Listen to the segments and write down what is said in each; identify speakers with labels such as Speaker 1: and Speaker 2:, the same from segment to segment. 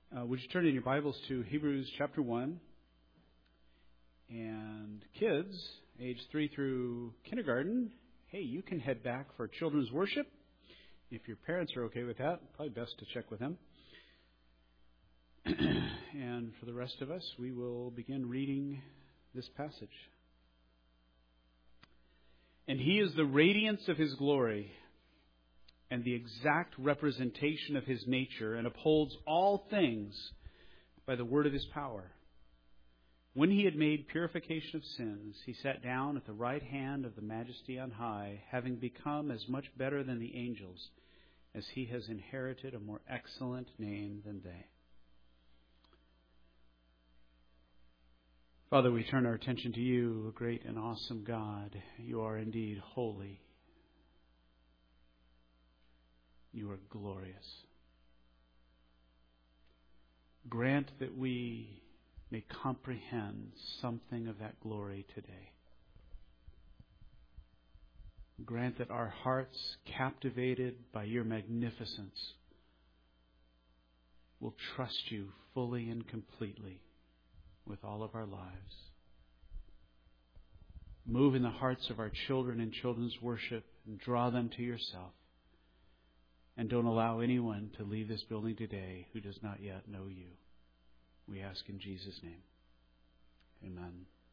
Speaker 1: Would you turn in your Bibles to Hebrews chapter 1? And kids, age 3 through kindergarten, hey, you can head back for children's worship. If your parents are okay with that, probably best to check with them. And for the rest of us, we will begin reading this passage. And he is the radiance of his glory and the exact representation of his nature, and upholds all things by the word of his power. When he had made purification of sins, he sat down at the right hand of the Majesty on high, having become as much better than the angels, as he has inherited a more excellent name than they. Father, we turn our attention to you, a great and awesome God. You are indeed holy. You are glorious. Grant that we may comprehend something of that glory today. Grant that our hearts, captivated by your magnificence, will trust you fully and completely with all of our lives. Move in the hearts of our children in children's worship and draw them to yourself. And don't allow anyone to leave this building today who does not yet know you. We ask in Jesus' name. Amen.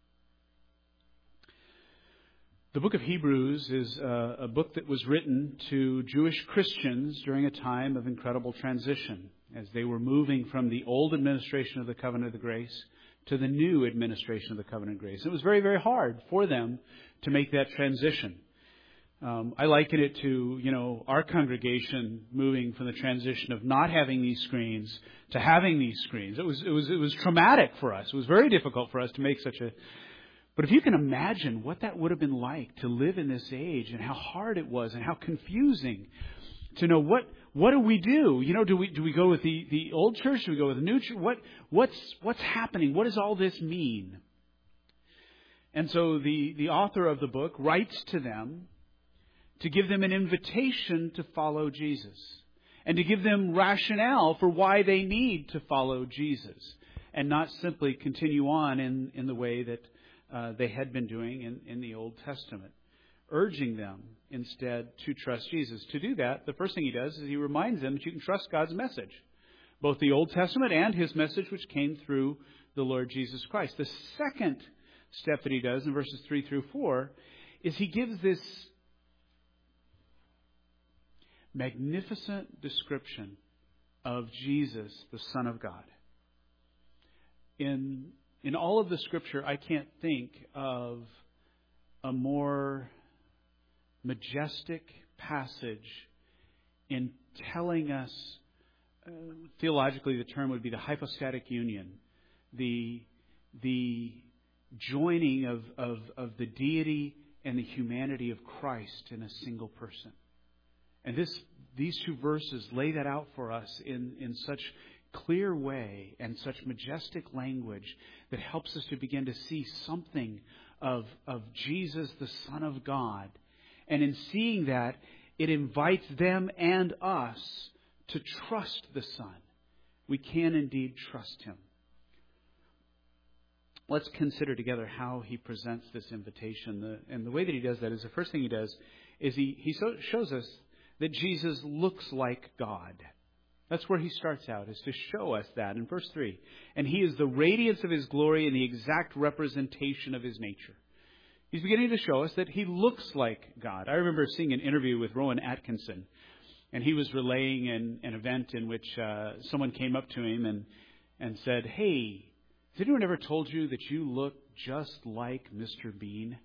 Speaker 1: The book of Hebrews is a book that was written to Jewish Christians during a time of incredible transition, as they were moving from the old administration of the covenant of grace to the new administration of the covenant of grace. It was very, very hard for them to make that transition. I liken it to, our congregation moving from the transition of not having these screens to having these screens. It was traumatic for us. It was very difficult for us to make such a... But if you can imagine what that would have been like to live in this age, and how hard it was, and how confusing to know what do we do? Do we go with the old church? Do we go with the new church? What's happening? What does all this mean? And so the author of the book writes to them to give them an invitation to follow Jesus, and to give them rationale for why they need to follow Jesus, and not simply continue on in the way that they had been doing in the Old Testament, urging them instead to trust Jesus. To do that, the first thing he does is he reminds them that you can trust God's message, both the Old Testament and his message which came through the Lord Jesus Christ. The second step that he does in verses 3 through 4 is he gives this magnificent description of Jesus, the Son of God. In all of the Scripture, I can't think of a more majestic passage in telling us, theologically the term would be the hypostatic union, the joining of the deity and the humanity of Christ in a single person. And these two verses lay that out for us in such clear way and such majestic language that helps us to begin to see something of Jesus, the Son of God. And in seeing that, it invites them and us to trust the Son. We can indeed trust Him. Let's consider together how he presents this invitation. And the way that he does that is, the first thing he does is he shows us that Jesus looks like God. That's where he starts out, is to show us that in verse 3. And he is the radiance of his glory and the exact representation of his nature. He's beginning to show us that he looks like God. I remember seeing an interview with Rowan Atkinson, and he was relaying an event in which someone came up to him and said, "Hey, has anyone ever told you that you look just like Mr. Bean?"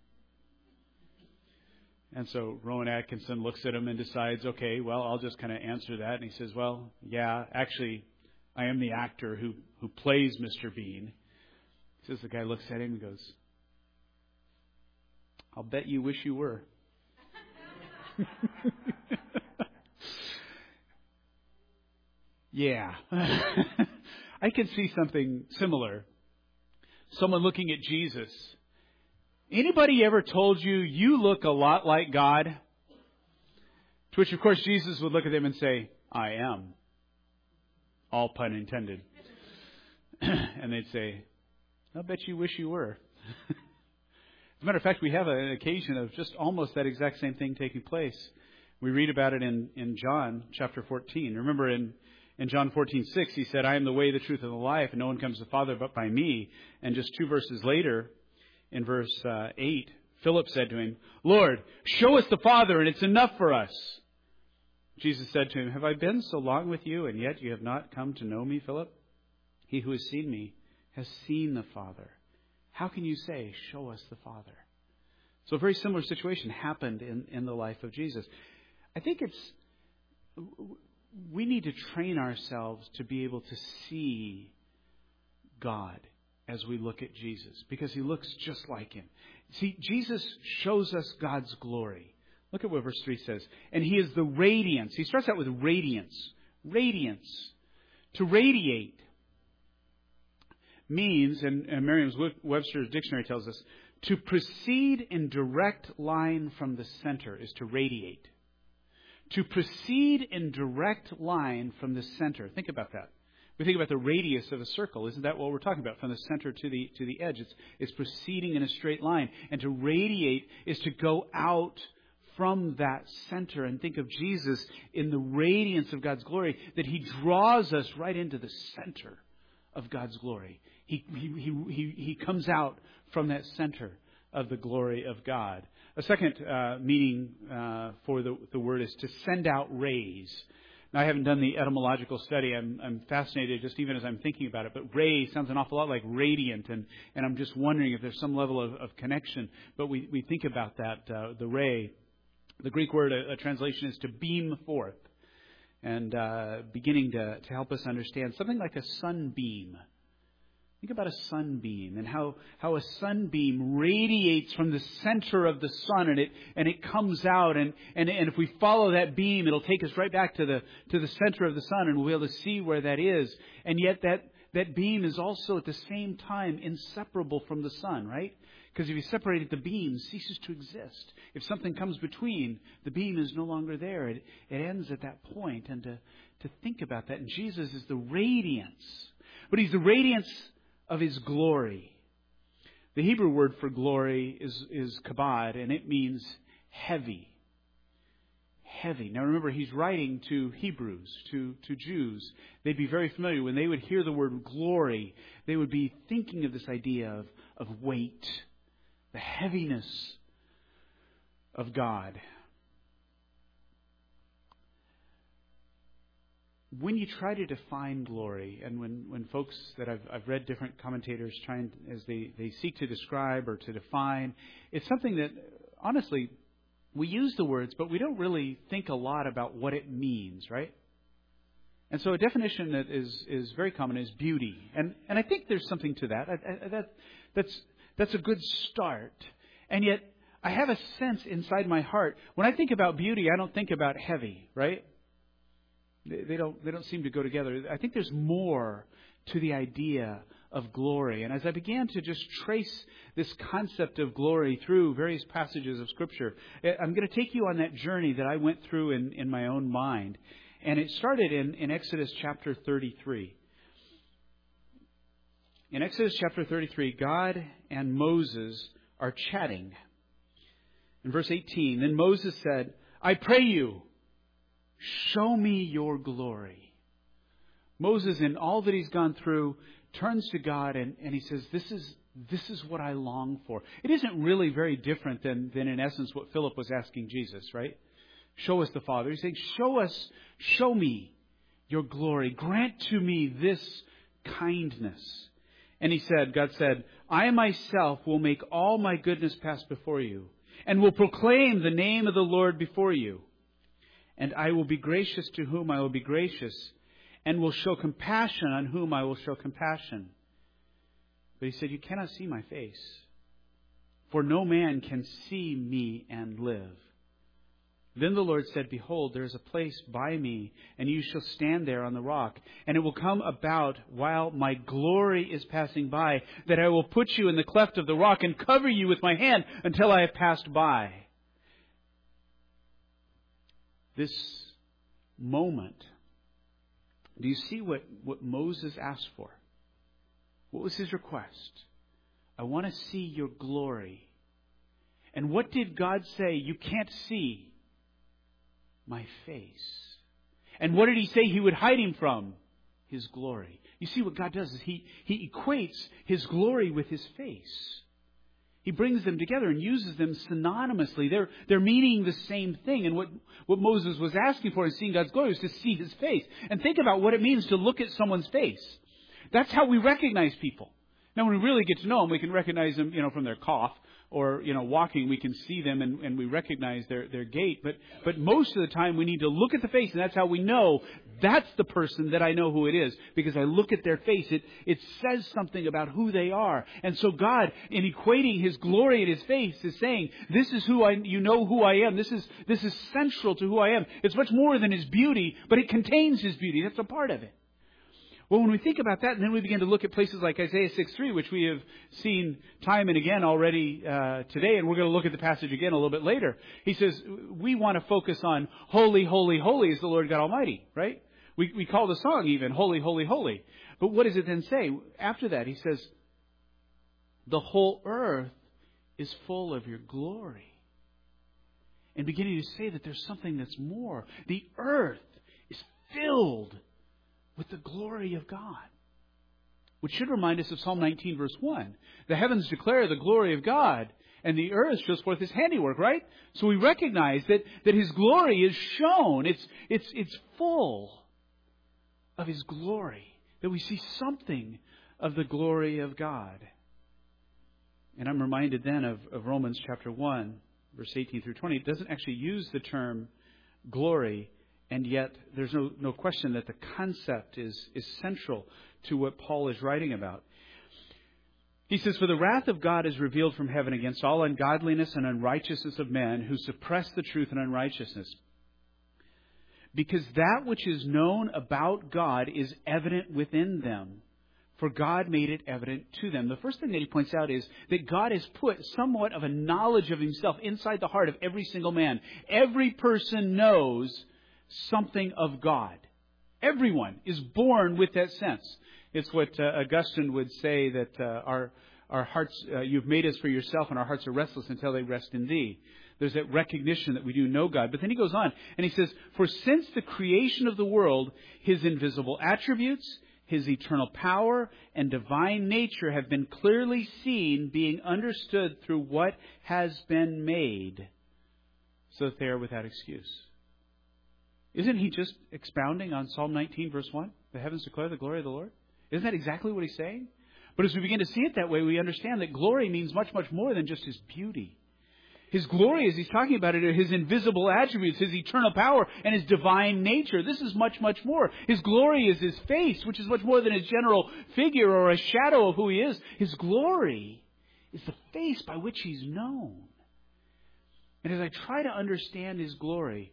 Speaker 1: And so Rowan Atkinson looks at him and decides, okay, well, I'll just kind of answer that. And he says, well, yeah, actually, I am the actor who plays Mr. Bean. He says, the guy looks at him and goes, I'll bet you wish you were. Yeah. I can see something similar. Someone looking at Jesus. Anybody ever told you, you look a lot like God? To which, of course, Jesus would look at them and say, I am. All pun intended. And they'd say, "I'll bet you wish you were." As a matter of fact, we have an occasion of just almost that exact same thing taking place. We read about it in John chapter 14. Remember in John 14:6, he said, "I am the way, the truth, and the life, and no one comes to the Father but by me." And just 2 verses later, in verse 8, Philip said to him, "Lord, show us the Father, and it's enough for us." Jesus said to him, "Have I been so long with you, and yet you have not come to know me, Philip? He who has seen me has seen the Father. How can you say, 'Show us the Father'?" So a very similar situation happened in the life of Jesus. I think we need to train ourselves to be able to see God as we look at Jesus, because he looks just like him. See, Jesus shows us God's glory. Look at what verse 3 says. And he is the radiance. He starts out with radiance. Radiance. To radiate means, and Merriam-Webster's dictionary tells us, to proceed in direct line from the center is to radiate. To proceed in direct line from the center. Think about that. We think about the radius of a circle. Isn't that what we're talking about? From the center to the edge. It's proceeding in a straight line. And to radiate is to go out from that center. And think of Jesus in the radiance of God's glory, that he draws us right into the center of God's glory. He comes out from that center of the glory of God. A second meaning for the word is to send out rays. Now, I haven't done the etymological study. I'm fascinated just even as I'm thinking about it. But ray sounds an awful lot like radiant. And I'm just wondering if there's some level of connection. But we think about that, the ray. The Greek word, a translation, is to beam forth. And beginning to help us understand something like a sunbeam. Think about a sunbeam and how a sunbeam radiates from the center of the sun, and it comes out, and if we follow that beam, it'll take us right back to the center of the sun, and we'll be able to see where that is. And yet that beam is also at the same time inseparable from the sun, right? Because if you separate it, the beam ceases to exist. If something comes between, the beam is no longer there. It ends at that point. And to think about that, and Jesus is the radiance, but he's the radiance of his glory. The Hebrew word for glory is kabod, and it means heavy. Heavy. Now remember, he's writing to Hebrews, to Jews. They'd be very familiar. When they would hear the word glory, they would be thinking of this idea of weight, the heaviness of God. When you try to define glory, and when folks that I've read different commentators trying as they seek to describe or to define, it's something that honestly we use the words, but we don't really think a lot about what it means, right? And so a definition that is very common is beauty, and I think there's something to that. That's a good start, and yet I have a sense inside my heart when I think about beauty, I don't think about heavy, right? They don't seem to go together. I think there's more to the idea of glory. And as I began to just trace this concept of glory through various passages of Scripture, I'm going to take you on that journey that I went through in my own mind. And it started in Exodus chapter 33. In Exodus chapter 33, God and Moses are chatting. In verse 18, then Moses said, "I pray you, show me your glory." Moses, in all that he's gone through, turns to God and he says, this is what I long for. It isn't really very different than in essence what Philip was asking Jesus, right? Show us the Father. He's saying, show me your glory. Grant to me this kindness. And God said, "I myself will make all my goodness pass before you, and will proclaim the name of the Lord before you. And I will be gracious to whom I will be gracious, and will show compassion on whom I will show compassion." But he said, "You cannot see my face, for no man can see me and live." Then the Lord said, "Behold, there is a place by me, and you shall stand there on the rock. And it will come about while my glory is passing by, that I will put you in the cleft of the rock and cover you with my hand until I have passed by." This moment, do you see what Moses asked for? What was his request? I want to see your glory. And what did God say? You can't see my face. And what did he say he would hide him from? His glory. You see, what God does is he equates his glory with his face. He brings them together and uses them synonymously. They're meaning the same thing. And what Moses was asking for in seeing God's glory was to see his face. And think about what it means to look at someone's face. That's how we recognize people. Now, when we really get to know them, we can recognize them, from their cough. Or, walking, we can see them and we recognize their gait. But most of the time we need to look at the face, and that's how we know that's the person that I know who it is. Because I look at their face. It says something about who they are. And so God, in equating his glory in his face, is saying, this is you know who I am. This is central to who I am. It's much more than his beauty, but it contains his beauty. That's a part of it. Well, when we think about that, and then we begin to look at places like Isaiah 6:3, which we have seen time and again already today, and we're going to look at the passage again a little bit later. He says, we want to focus on holy, holy, holy is the Lord God Almighty, right? We call the song even, holy, holy, holy. But what does it then say? After that, he says, the whole earth is full of your glory. And beginning to say that there's something that's more. The earth is filled with the glory of God. Which should remind us of Psalm 19, verse 1. The heavens declare the glory of God, and the earth shows forth his handiwork, right? So we recognize that his glory is shown. It's full of his glory. That we see something of the glory of God. And I'm reminded then of Romans chapter 1, verse 18 through 20. It doesn't actually use the term glory. And yet, there's no question that the concept is central to what Paul is writing about. He says, for the wrath of God is revealed from heaven against all ungodliness and unrighteousness of men who suppress the truth in unrighteousness. Because that which is known about God is evident within them, for God made it evident to them. The first thing that he points out is that God has put somewhat of a knowledge of himself inside the heart of every single man. Every person knows something of God. Everyone is born with that sense. It's what Augustine would say, that our hearts, you've made us for yourself, and our hearts are restless until they rest in thee. There's that recognition that we do know God. But then he goes on and he says, for since the creation of the world, his invisible attributes, his eternal power, and divine nature have been clearly seen, being understood through what has been made, so that they are without excuse. Isn't he just expounding on Psalm 19, verse 1? The heavens declare the glory of the Lord. Isn't that exactly what he's saying? But as we begin to see it that way, we understand that glory means much, much more than just his beauty. His glory, as he's talking about it, are his invisible attributes, his eternal power, and his divine nature. This is much, much more. His glory is his face, which is much more than his general figure or a shadow of who he is. His glory is the face by which he's known. And as I try to understand his glory,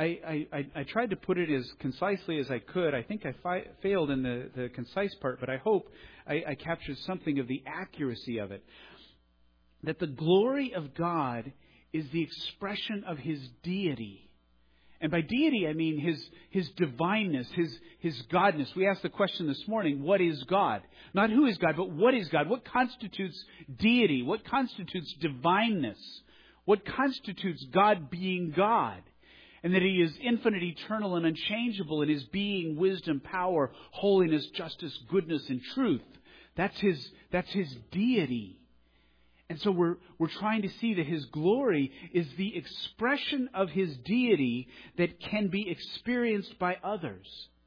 Speaker 1: I tried to put it as concisely as I could. I think I failed in the concise part, but I hope I captured something of the accuracy of it. That the glory of God is the expression of his deity. And by deity, I mean his divineness, his godness. We asked the question this morning, what is God? Not who is God, but what is God? What constitutes deity? What constitutes divineness? What constitutes God being God? And that he is infinite, eternal, and unchangeable in his being, wisdom, power, holiness, justice, goodness, and truth. That's his deity. And so we're trying to see that his glory is the expression of his deity that can be experienced by others.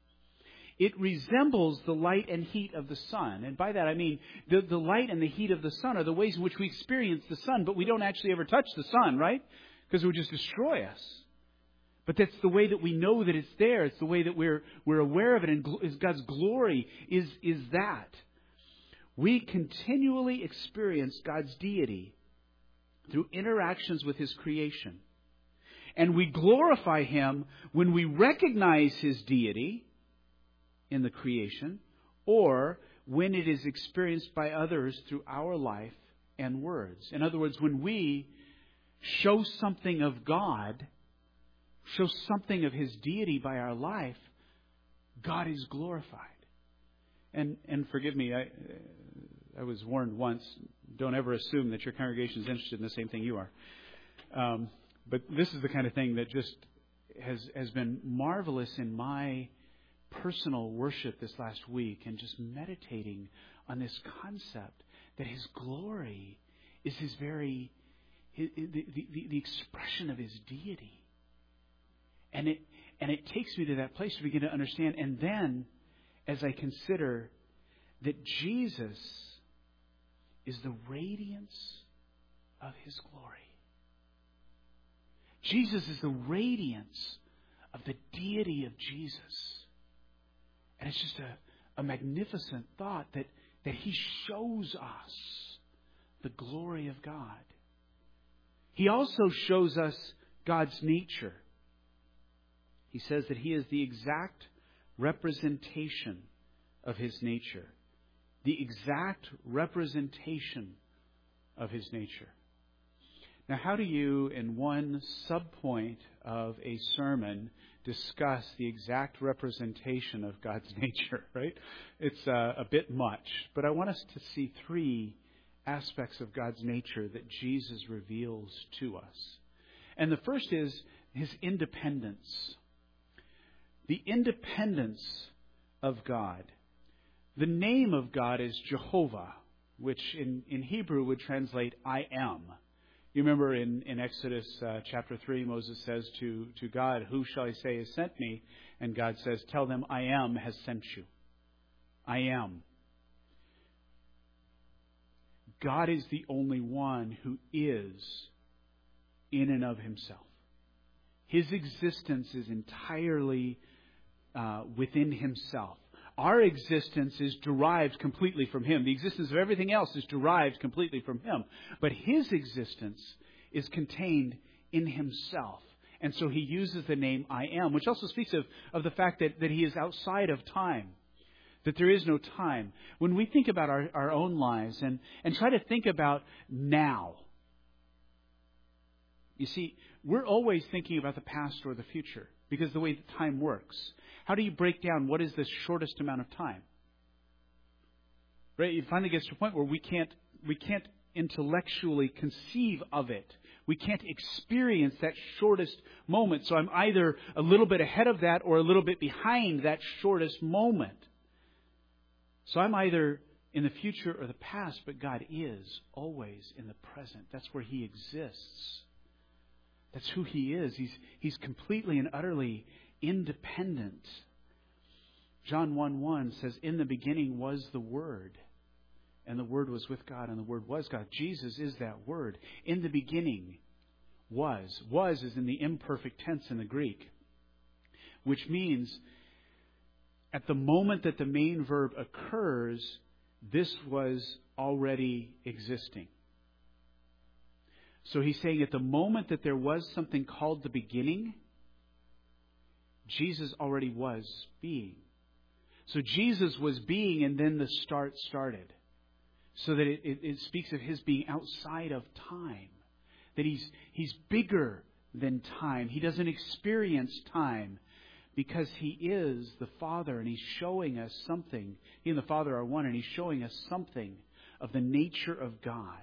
Speaker 1: It resembles the light and heat of the sun. And by that I mean the light and the heat of the sun are the ways in which we experience the sun, but we don't actually ever touch the sun, right? Because it would just destroy us. But that's the way that we know that it's there. It's the way that we're aware of it. And God's glory is that. We continually experience God's deity through interactions with his creation. And we glorify him when we recognize his deity in the creation, or when it is experienced by others through our life and words. In other words, when we show something of God, show something of his deity by our life, God is glorified. And forgive me, was warned once, don't ever assume that your congregation is interested in the same thing you are. But this is the kind of thing that just has been marvelous in my personal worship this last week, and just meditating on this concept that His glory is the expression of His deity. And it takes me to that place to begin to understand. And then, as I consider that Jesus is the radiance of His glory. Jesus is the radiance of the deity of Jesus. And it's just a magnificent thought that He shows us the glory of God. He also shows us God's nature. He says that He is the exact representation of His nature. The exact representation of His nature. Now, how do you, in one subpoint of a sermon, discuss the exact representation of God's nature, right? It's a bit much. But I want us to see three aspects of God's nature that Jesus reveals to us. And the first is His independence. The independence of God. The name of God is Jehovah, which in Hebrew would translate I am. You remember in Exodus chapter 3, Moses says to God, "Who shall I say has sent me?" And God says, "Tell them I am has sent you." I am. God is the only one who is in and of Himself. His existence is entirely within Himself. Our existence is derived completely from Him. The existence of everything else is derived completely from Him. But His existence is contained in Himself. And so He uses the name I am, which also speaks of the fact that He is outside of time. That there is no time. When we think about our own lives and try to think about now. You see, we're always thinking about the past or the future because of the way that time works. How do you break down what is the shortest amount of time? Right? It finally gets to a point where we can't intellectually conceive of it. We can't experience that shortest moment. So I'm either a little bit ahead of that or a little bit behind that shortest moment. So I'm either in the future or the past, but God is always in the present. That's where He exists. That's who He is. He's completely and utterly independent. John 1:1 says, "In the beginning was the Word, and the Word was with God, and the Word was God." Jesus is that Word. In the beginning was. Was is in the imperfect tense in the Greek, which means at the moment that the main verb occurs, this was already existing. So He's saying at the moment that there was something called the beginning, Jesus already was being. So Jesus was being, and then the start started. So that it speaks of His being outside of time. That He's bigger than time. He doesn't experience time because He is the Father, and He's showing us something. He and the Father are one, and He's showing us something of the nature of God.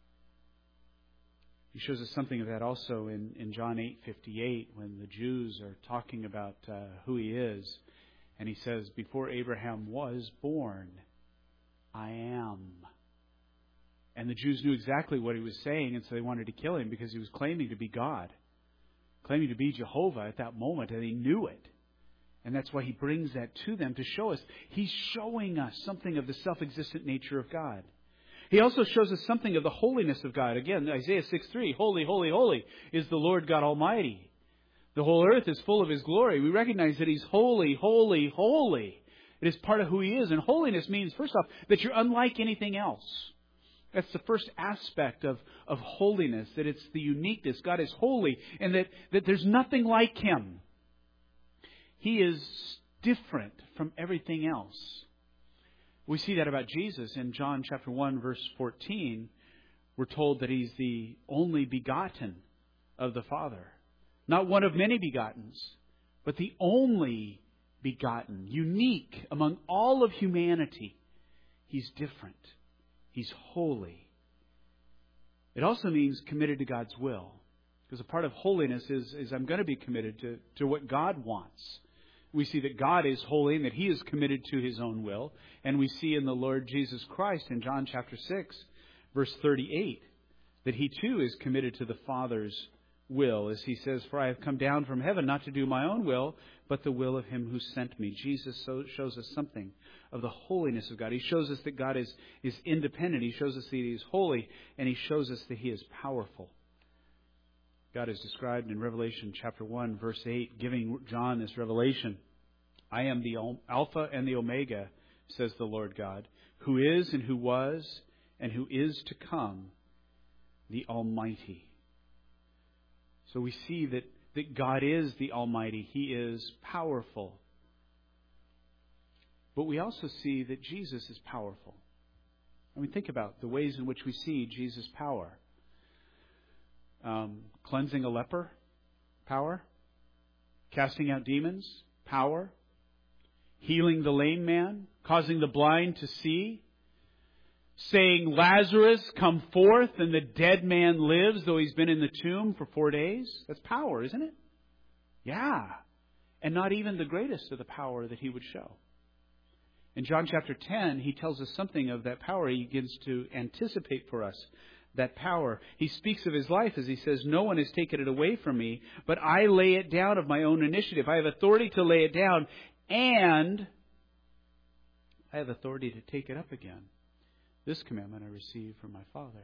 Speaker 1: He shows us something of that also in John 8:58 when the Jews are talking about who He is. And He says, "Before Abraham was born, I am." And the Jews knew exactly what He was saying, and so they wanted to kill Him because He was claiming to be God, claiming to be Jehovah at that moment, and they knew it. And that's why He brings that to them to show us. He's showing us something of the self-existent nature of God. He also shows us something of the holiness of God. Again, Isaiah 6:3, "Holy, holy, holy is the Lord God Almighty. The whole earth is full of His glory." We recognize that He's holy, holy, holy. It is part of who He is. And holiness means, first off, that you're unlike anything else. That's the first aspect of holiness, that it's the uniqueness. God is holy, and that there's nothing like Him. He is different from everything else. We see that about Jesus in John chapter 1, verse 14. We're told that He's the only begotten of the Father. Not one of many begottens, but the only begotten, unique among all of humanity. He's different. He's holy. It also means committed to God's will. Because a part of holiness is I'm going to be committed to what God wants. We see that God is holy and that He is committed to His own will. And we see in the Lord Jesus Christ in John chapter 6, verse 38, that He too is committed to the Father's will. As He says, "For I have come down from heaven not to do my own will, but the will of Him who sent me." Jesus shows us something of the holiness of God. He shows us that God is independent. He shows us that He is holy. And He shows us that He is powerful. God is described in Revelation chapter 1, verse 8, giving John this revelation. "I am the Alpha and the Omega, says the Lord God, who is and who was and who is to come, the Almighty." So we see that God is the Almighty. He is powerful. But we also see that Jesus is powerful. I mean, think about the ways in which we see Jesus' power. Cleansing a leper, power. Casting out demons, power. Healing the lame man, causing the blind to see. Saying, "Lazarus, come forth," and the dead man lives, though he's been in the tomb for 4 days. That's power, isn't it? Yeah. And not even the greatest of the power that He would show. In John chapter 10, He tells us something of that power. He begins to anticipate for us that power. He speaks of His life as He says, "No one has taken it away from me, but I lay it down of my own initiative. I have authority to lay it down, and I have authority to take it up again. This commandment I received from my Father."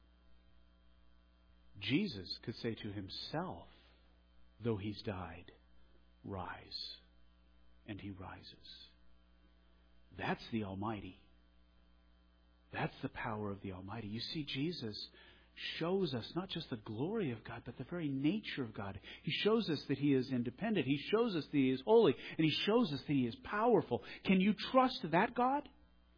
Speaker 1: Jesus could say to Himself, though He's died, "Rise." And He rises. That's the Almighty. That's the power of the Almighty. You see, Jesus shows us not just the glory of God, but the very nature of God. He shows us that He is independent. He shows us that He is holy. And He shows us that He is powerful. Can you trust that God?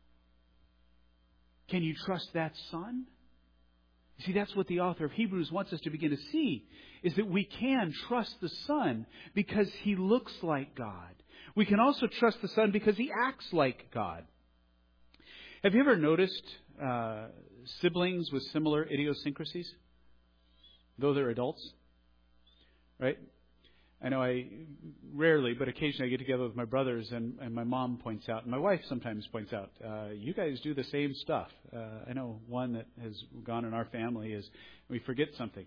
Speaker 1: Can you trust that Son? You see, that's what the author of Hebrews wants us to begin to see, is that we can trust the Son because He looks like God. We can also trust the Son because He acts like God. Have you ever noticed siblings with similar idiosyncrasies, though they're adults? Right? I know I rarely, but occasionally I get together with my brothers and my mom points out, and my wife sometimes points out, "You guys do the same stuff." I know one that has gone in our family is we forget something.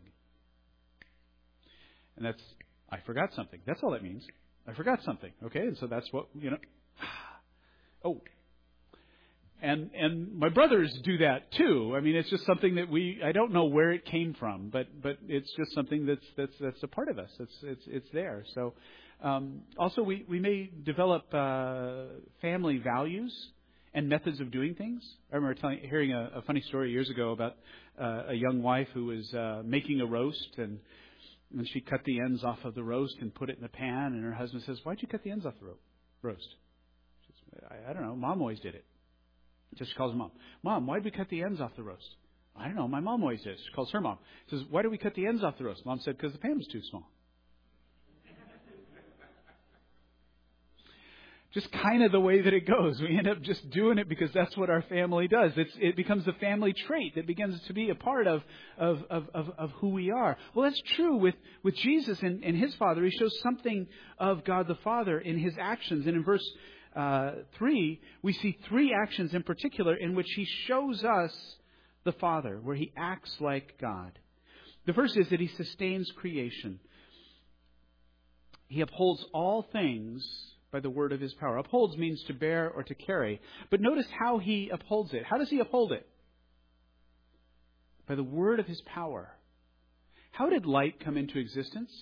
Speaker 1: And that's, "I forgot something." That's all it means. I forgot something. Okay? And so that's what, Oh. And my brothers do that too. I mean, it's just something that I don't know where it came from, but it's just something that's a part of us. It's there. So, also we may develop family values and methods of doing things. I remember hearing a funny story years ago about a young wife who was making a roast, and she cut the ends off of the roast and put it in the pan, and her husband says, "Why'd you cut the ends off the roast?" She says, I don't know. Mom always did it. So she calls her mom. "Mom, why did we cut the ends off the roast?" "I don't know. My mom always did." She calls her mom. She says, "Why did we cut the ends off the roast?" Mom said, "Because the pan was too small." Just kind of the way that it goes. We end up just doing it because that's what our family does. It becomes a family trait that begins to be a part of who we are. Well, that's true with Jesus and His Father. He shows something of God the Father in His actions. And in verse 3, we see 3 actions in particular in which He shows us the Father, where He acts like God. The first is that He sustains creation. He upholds all things by the word of His power. Upholds means to bear or to carry. But notice how He upholds it. How does He uphold it? By the word of His power. How did light come into existence?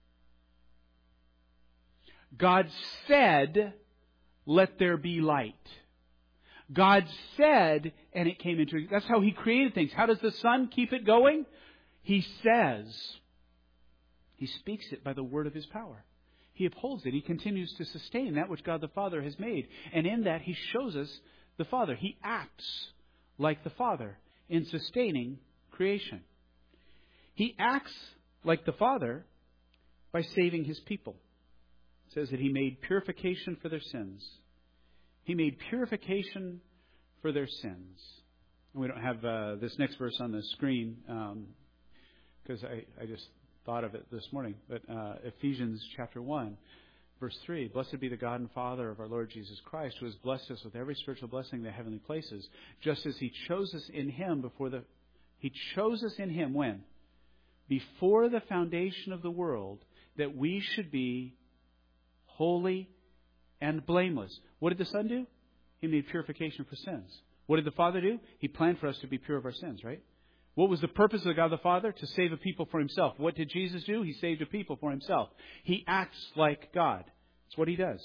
Speaker 1: God said, "Let there be light." God said, and it came into existence. That's how He created things. How does the sun keep it going? He says. He speaks it by the word of His power. He upholds it. He continues to sustain that which God the Father has made. And in that, He shows us the Father. He acts like the Father in sustaining creation. He acts like the Father by saving His people. It says that He made purification for their sins. He made purification for their sins. We don't have this next verse on the screen because I just thought of it this morning. But Ephesians chapter 1, verse 3, Blessed be the God and Father of our Lord Jesus Christ, who has blessed us with every spiritual blessing in the heavenly places, just as He chose us in Him He chose us in Him when? Before the foundation of the world, that we should be holy and blameless. What did the Son do? He made purification for sins. What did the Father do? He planned for us to be pure of our sins, right? What was the purpose of God the Father? To save a people for Himself. What did Jesus do? He saved a people for Himself. He acts like God. That's what He does.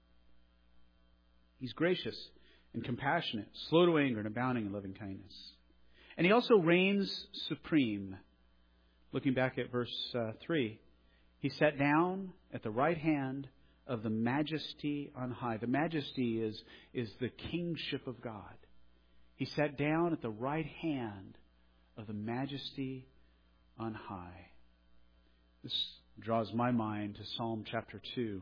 Speaker 1: He's gracious and compassionate, slow to anger and abounding in loving kindness. And He also reigns supreme. Looking back at verse 3, He sat down at the right hand of the Majesty on high. The Majesty is the kingship of God. He sat down at the right hand of the Majesty on high. This draws my mind to Psalm chapter 2,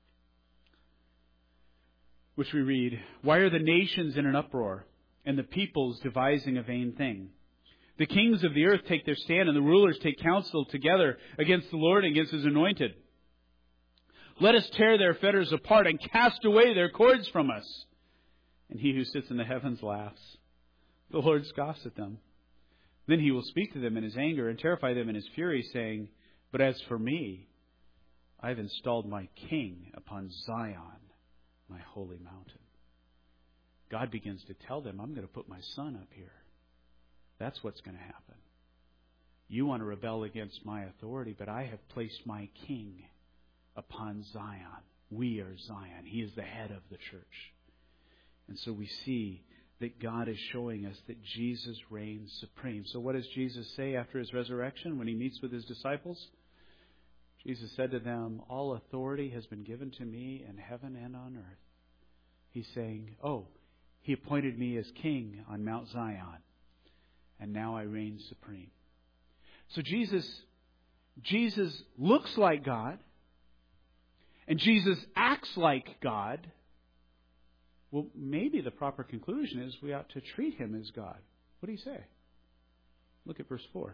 Speaker 1: which we read, Why are the nations in an uproar, and the peoples devising a vain thing? The kings of the earth take their stand, and the rulers take counsel together against the Lord and against His anointed. Let us tear their fetters apart and cast away their cords from us. And He who sits in the heavens laughs. The Lord scoffs at them. Then He will speak to them in His anger and terrify them in His fury, saying, But as for me, I have installed my King upon Zion, my holy mountain. God begins to tell them, I'm going to put my Son up here. That's what's going to happen. You want to rebel against my authority, but I have placed my King upon Zion. We are Zion. He is the head of the church. And so we see that God is showing us that Jesus reigns supreme. So what does Jesus say after His resurrection when He meets with His disciples? Jesus said to them, All authority has been given to me in heaven and on earth. He's saying, He appointed me as king on Mount Zion, and now I reign supreme. So Jesus looks like God, and Jesus acts like God. Well, maybe the proper conclusion is we ought to treat Him as God. What do you say? Look at verse 4.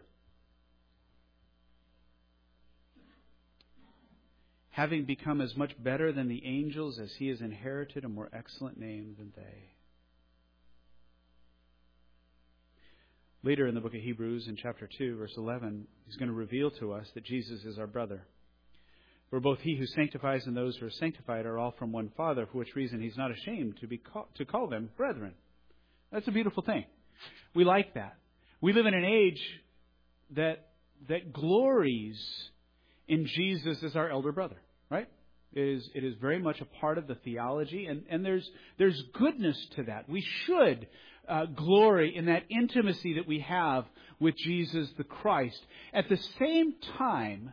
Speaker 1: Having become as much better than the angels as He has inherited a more excellent name than they. Later in the book of Hebrews, in chapter 2, verse 11, He's going to reveal to us that Jesus is our brother. For both He who sanctifies and those who are sanctified are all from one Father, for which reason He's not ashamed to call them brethren. That's a beautiful thing. We like that. We live in an age that glories in Jesus as our elder brother, right? It is very much a part of the theology, and there's goodness to that. We should glory in that intimacy that we have with Jesus the Christ. At the same time,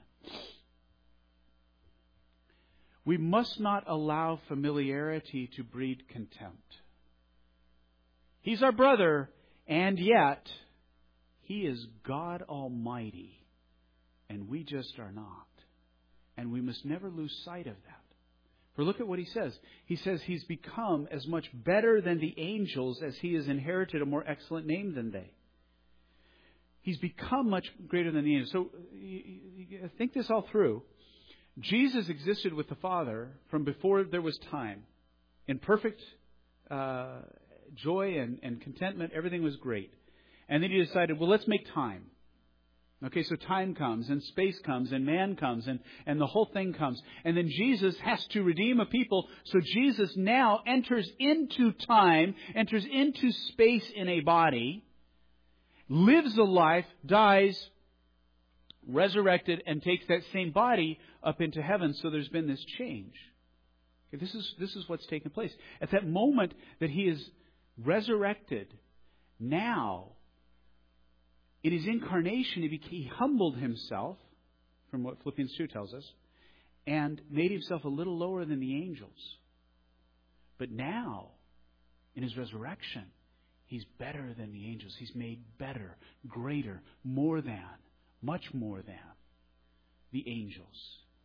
Speaker 1: we must not allow familiarity to breed contempt. He's our brother, and yet He is God Almighty, and we just are not. And we must never lose sight of that. For look at what He says. He says He's become as much better than the angels as He has inherited a more excellent name than they. He's become much greater than the angels. So think this all through. Jesus existed with the Father from before there was time. In perfect joy and contentment, everything was great. And then He decided, well, let's make time. Okay, so time comes, and space comes, and man comes, and the whole thing comes. And then Jesus has to redeem a people. So Jesus now enters into time, enters into space in a body, lives a life, dies, resurrected, and takes that same body up into heaven. So there's been this change. Okay, this is what's taken place. At that moment that He is resurrected, now, in His incarnation, He humbled Himself, from what Philippians 2 tells us, and made Himself a little lower than the angels. But now, in His resurrection, He's better than the angels. He's made better, greater, more than, much more than the angels.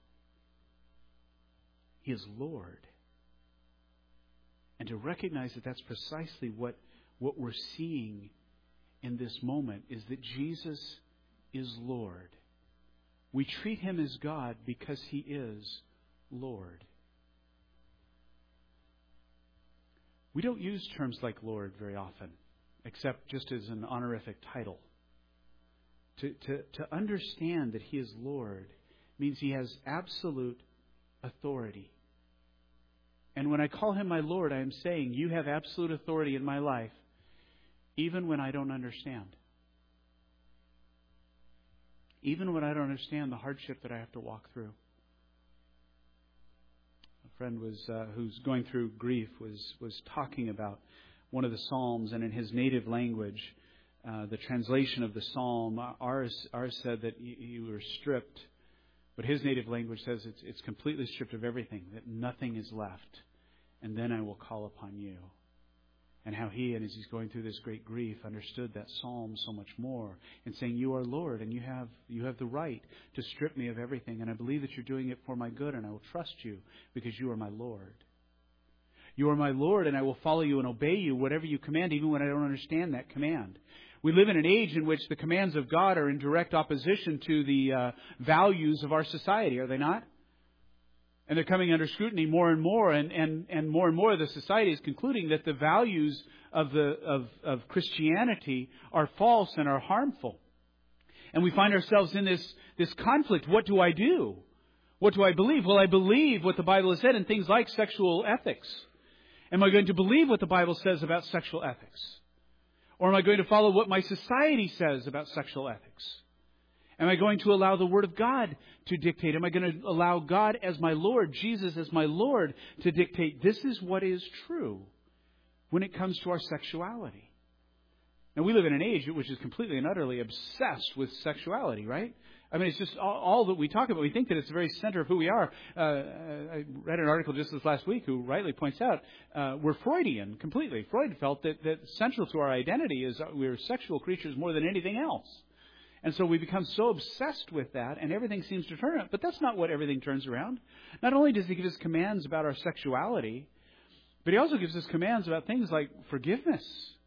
Speaker 1: He is Lord. And to recognize that that's precisely what we're seeing in this moment is that Jesus is Lord. We treat Him as God because He is Lord. We don't use terms like Lord very often, except just as an honorific title. To understand that He is Lord means He has absolute authority. And when I call Him my Lord, I am saying, you have absolute authority in my life, even when I don't understand. Even when I don't understand the hardship that I have to walk through. A friend who's going through grief was talking about one of the Psalms, and in his native language, the translation of the Psalm, ours said that you were stripped, but his native language says it's completely stripped of everything, that nothing is left, and then I will call upon you. And how he, and as he's going through this great grief, understood that psalm so much more, and saying, you are Lord, and you have the right to strip me of everything, and I believe that you're doing it for my good, and I will trust you because you are my Lord. You are my Lord, and I will follow you and obey you, whatever you command, even when I don't understand that command. We live in an age in which the commands of God are in direct opposition to the values of our society, are they not? And they're coming under scrutiny more and more, and more the society is concluding that the values of Christianity are false and are harmful. And we find ourselves in this conflict. What do I do? What do I believe? Well, I believe what the Bible has said in things like sexual ethics. Am I going to believe what the Bible says about sexual ethics? Or am I going to follow what my society says about sexual ethics? Am I going to allow the Word of God to dictate? Am I going to allow God as my Lord, Jesus as my Lord, to dictate this is what is true when it comes to our sexuality? Now, we live in an age which is completely and utterly obsessed with sexuality, right? I mean, it's just all that we talk about. We think that it's the very center of who we are. I read an article just this last week who rightly points out we're Freudian completely. Freud felt that central to our identity is we're sexual creatures more than anything else. And so we become so obsessed with that, and everything seems to turn around. But that's not what everything turns around. Not only does He give us commands about our sexuality, but He also gives us commands about things like forgiveness.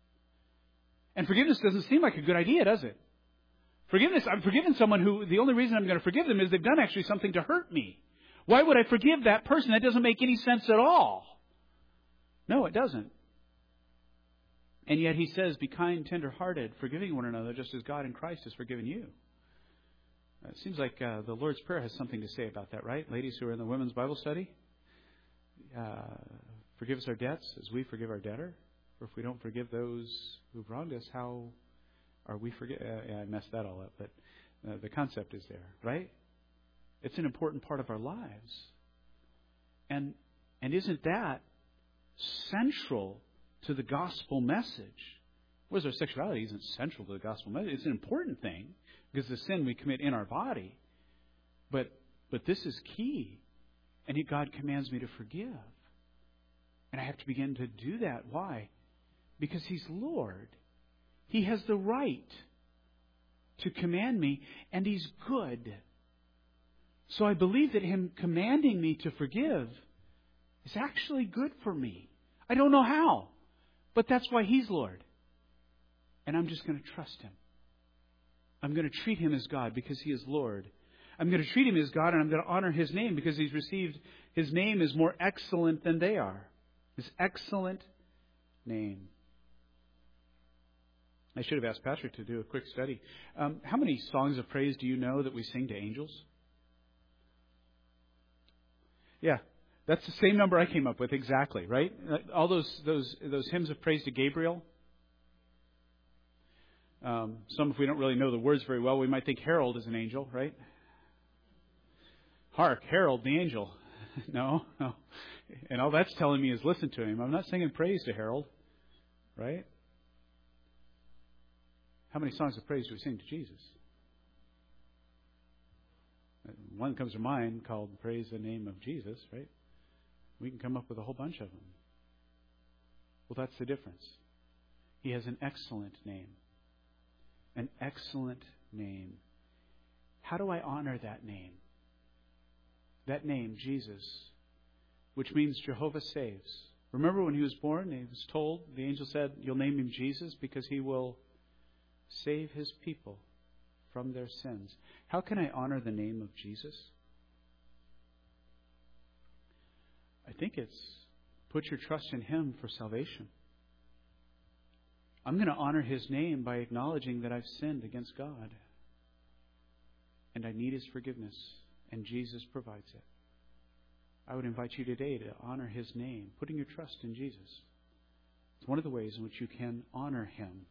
Speaker 1: And forgiveness doesn't seem like a good idea, does it? Forgiveness, I'm forgiving someone who, the only reason I'm going to forgive them is they've done actually something to hurt me. Why would I forgive that person? That doesn't make any sense at all. No, it doesn't. And yet He says, be kind, tender-hearted, forgiving one another, just as God in Christ has forgiven you. It seems like the Lord's Prayer has something to say about that, right? Ladies who are in the women's Bible study, forgive us our debts as we forgive our debtor. Or if we don't forgive those who've wronged us, how are we forgive? I messed that all up, but the concept is there, right? It's an important part of our lives. And isn't that central to the gospel message? Whereas our sexuality isn't central to the gospel message. It's an important thing because the sin we commit in our body. But this is key. And God commands me to forgive. And I have to begin to do that. Why? Because He's Lord. He has the right to command me, and He's good. So I believe that Him commanding me to forgive is actually good for me. I don't know how. But that's why He's Lord. And I'm just going to trust Him. I'm going to treat Him as God because He is Lord. I'm going to treat Him as God, and I'm going to honor His name because He's received His name is more excellent than they are. His excellent name. I should have asked Patrick to do a quick study. How many songs of praise do you know that we sing to angels? Yeah. That's the same number I came up with, exactly, right? All those hymns of praise to Gabriel. Some, if we don't really know the words very well, we might think Harold is an angel, right? Hark, Harold, the angel. No. And all that's telling me is listen to him. I'm not singing praise to Harold, right? How many songs of praise do we sing to Jesus? One comes to mind called Praise the Name of Jesus, right? We can come up with a whole bunch of them. Well, that's the difference. He has an excellent name. An excellent name. How do I honor that name? That name, Jesus, which means Jehovah saves. Remember when He was born, He was told, the angel said, you'll name Him Jesus because He will save His people from their sins. How can I honor the name of Jesus? I think it's put your trust in Him for salvation. I'm going to honor His name by acknowledging that I've sinned against God. And I need His forgiveness. And Jesus provides it. I would invite you today to honor His name, putting your trust in Jesus. It's one of the ways in which you can honor Him.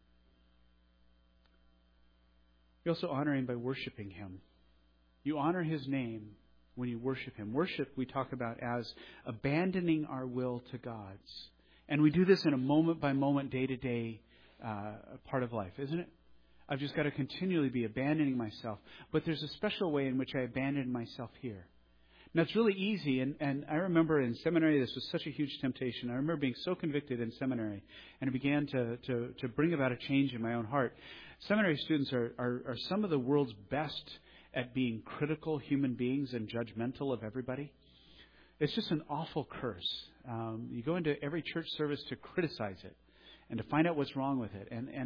Speaker 1: You also honor Him by worshiping Him. You honor His name when you worship Him. Worship we talk about as abandoning our will to God's. And we do this in a moment-by-moment, day-to-day part of life, isn't it? I've just got to continually be abandoning myself. But there's a special way in which I abandon myself here. Now, it's really easy, and I remember in seminary this was such a huge temptation. I remember being so convicted in seminary, and it began to bring about a change in my own heart. Seminary students are some of the world's best at being critical human beings and judgmental of everybody. It's just an awful curse. You go into every church service to criticize it and to find out what's wrong with it. And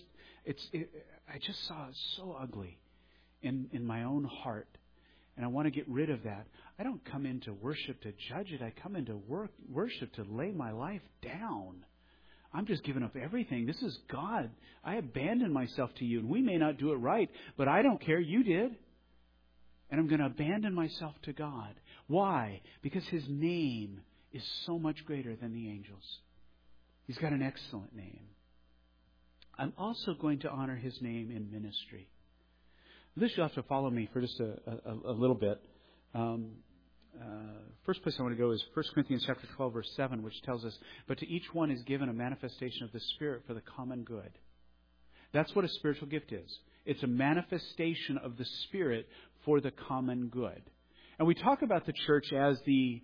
Speaker 1: I just saw it so ugly in my own heart. And I want to get rid of that. I don't come into worship to judge it. I come into worship to lay my life down. I'm just giving up everything. This is God. I abandon myself to you. And we may not do it right, but I don't care. You did. And I'm going to abandon myself to God. Why? Because His name is so much greater than the angels. He's got an excellent name. I'm also going to honor His name in ministry. This you'll have to follow me for just a little bit. First place I want to go is 1 Corinthians chapter 12, verse 7, which tells us, "But to each one is given a manifestation of the Spirit for the common good." That's what a spiritual gift is. It's a manifestation of the Spirit for the common good. And we talk about the church as the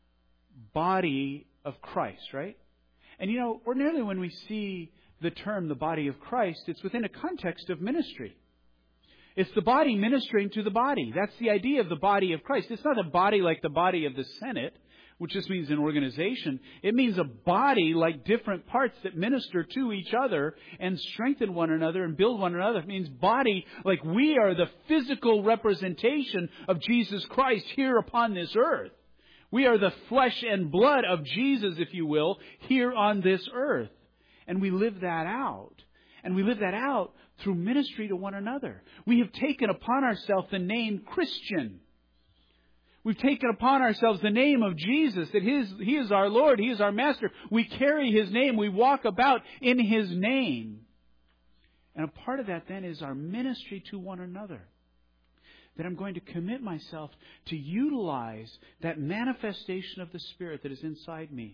Speaker 1: body of Christ, right? And ordinarily when we see the term the body of Christ, it's within a context of ministry. It's the body ministering to the body. That's the idea of the body of Christ. It's not a body like the body of the Senate, which just means an organization. It means a body like different parts that minister to each other and strengthen one another and build one another. It means body like we are the physical representation of Jesus Christ here upon this earth. We are the flesh and blood of Jesus, if you will, here on this earth. And we live that out. And we live that out through ministry to one another. We have taken upon ourselves the name Christian. We've taken upon ourselves the name of Jesus, that He is our Lord, He is our Master. We carry His name. We walk about in His name. And a part of that then is our ministry to one another. That I'm going to commit myself to utilize that manifestation of the Spirit that is inside me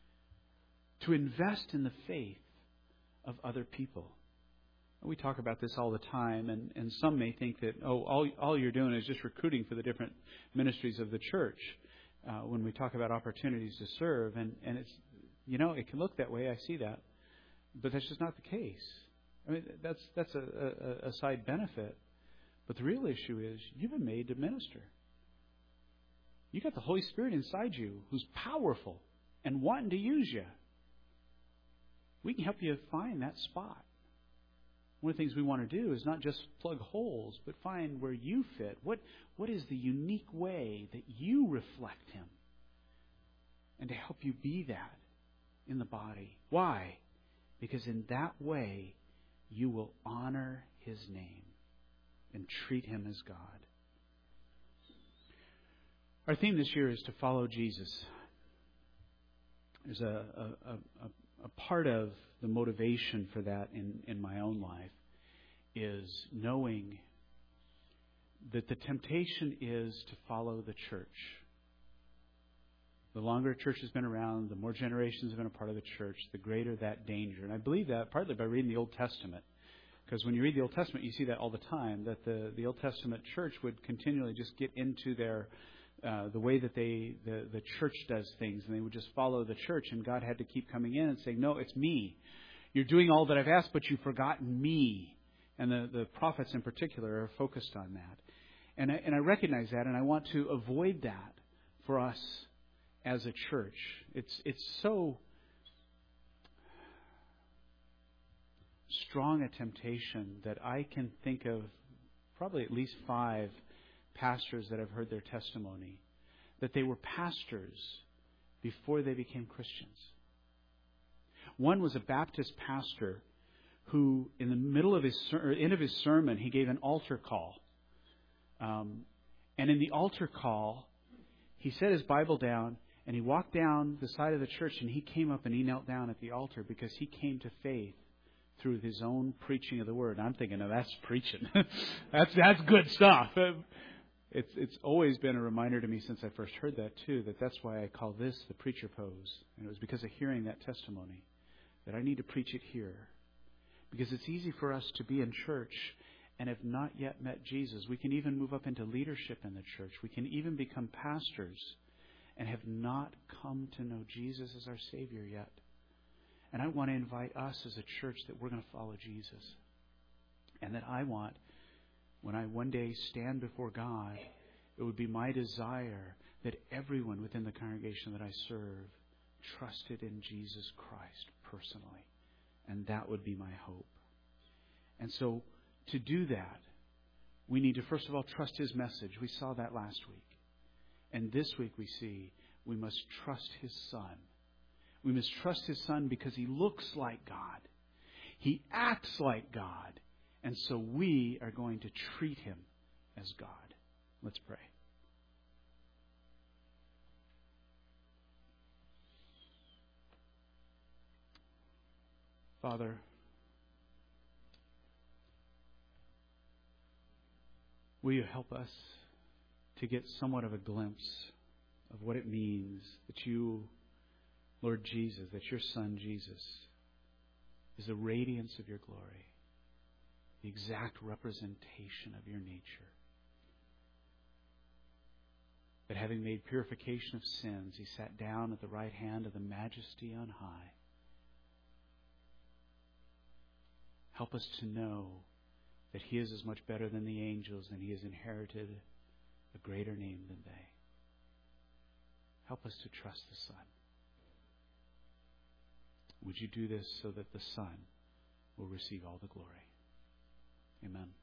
Speaker 1: to invest in the faith of other people. We talk about this all the time, and some may think that, all you're doing is just recruiting for the different ministries of the church when we talk about opportunities to serve. And it's, it can look that way. I see that. But that's just not the case. I mean, that's a side benefit. But the real issue is you've been made to minister. You got the Holy Spirit inside you who's powerful and wanting to use you. We can help you find that spot. One of the things we want to do is not just plug holes, but find where you fit. What is the unique way that you reflect Him? And to help you be that in the body. Why? Because in that way, you will honor His name and treat Him as God. Our theme this year is to follow Jesus. There's a part of the motivation for that in my own life is knowing that the temptation is to follow the church. The longer a church has been around, the more generations have been a part of the church, the greater that danger. And I believe that partly by reading the Old Testament. Because when you read the Old Testament, you see that all the time, that the Old Testament church would continually just get into their the way that the church does things, and they would just follow the church, and God had to keep coming in and saying, no, it's me. You're doing all that I've asked, but you've forgotten me. And the prophets in particular are focused on that. And I recognize that, and I want to avoid that for us as a church. It's so strong a temptation that I can think of probably at least 5 pastors that I've heard their testimony, that they were pastors before they became Christians. One was a Baptist pastor who, in the middle of end of his sermon, he gave an altar call. And in the altar call, he set his Bible down and he walked down the side of the church and he came up and he knelt down at the altar because he came to faith through his own preaching of the Word. And I'm thinking, oh, that's preaching. that's good stuff. It's always been a reminder to me since I first heard that too, that's why I call this the preacher pose. And it was because of hearing that testimony that I need to preach it here. Because it's easy for us to be in church and have not yet met Jesus. We can even move up into leadership in the church. We can even become pastors and have not come to know Jesus as our Savior yet. And I want to invite us as a church that we're going to follow Jesus. And that I want, when I one day stand before God, it would be my desire that everyone within the congregation that I serve trusted in Jesus Christ personally. And that would be my hope. And so, to do that, we need to first of all trust His message. We saw that last week. And this week we see we must trust His Son. We must trust His Son because He looks like God. He acts like God. And so we are going to treat Him as God. Let's pray. Father, will you help us to get somewhat of a glimpse of what it means that you, Lord Jesus, that your Son Jesus is the radiance of your glory, the exact representation of your nature. That having made purification of sins, He sat down at the right hand of the Majesty on high. Help us to know that He is as much better than the angels and He has inherited a greater name than they. Help us to trust the Son. Would you do this so that the Son will receive all the glory? Amen.